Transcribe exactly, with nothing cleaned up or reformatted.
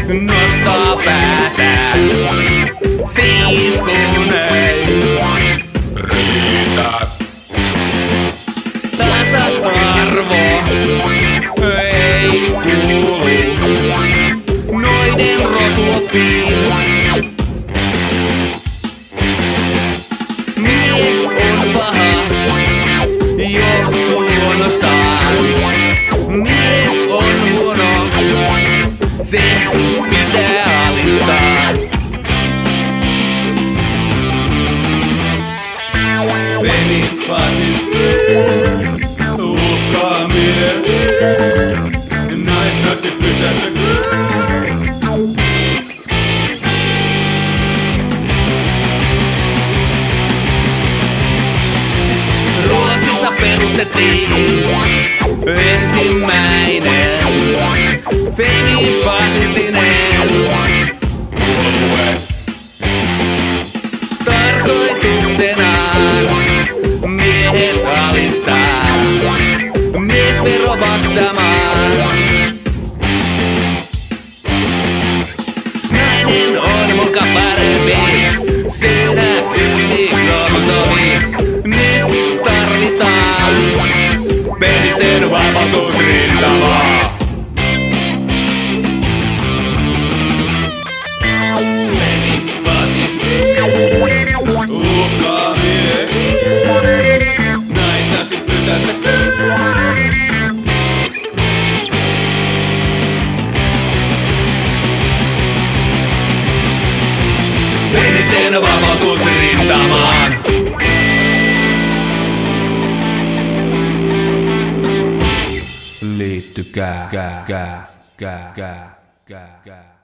nostaa päätään. Siis kun ei riitä tasa-arvo ei kuulu noiden rotuoppiin. Mies on paha jo luonnostaan. Mies on huono, se pitää alistaa. Femifasisti uhkaa miehiä, naisnatsit pysäyttäkää. Ruotsissa perustettiin ensimmäinen femifasistinen puolue. Tarkoituksenaan miehet alistaa, miesvero maksamaan. Nainen on muka parempi, siinä yksi kromosomi. Nyt tarvitaan penisteen vapautusrintamaa. Femifasismi uhkaa miehiä, naisnatsit pysäyttäkää. Penisteen vapautusrintamaan. Liittykää, kää, kää, kää, kää, kää, kää.